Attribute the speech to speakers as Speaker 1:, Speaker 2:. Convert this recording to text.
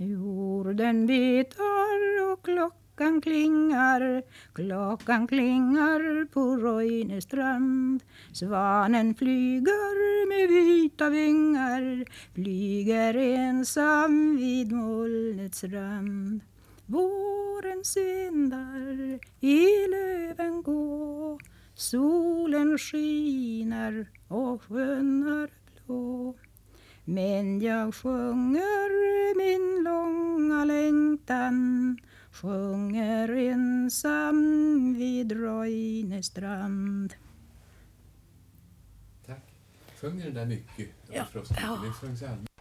Speaker 1: Jorden betar och klockan klingar på Röjnestrand. Svanen flyger med vita vingar, flyger ensam vid molnets rand. Vårens vindar i löven gå, solen skiner och sjön är blå. Men jag sjunger min långa längtan, sjunger ensam vid Röjnestrand.
Speaker 2: Tack. Sjunger den där mycket?
Speaker 1: Ja.
Speaker 2: Det sjöngs aldrig.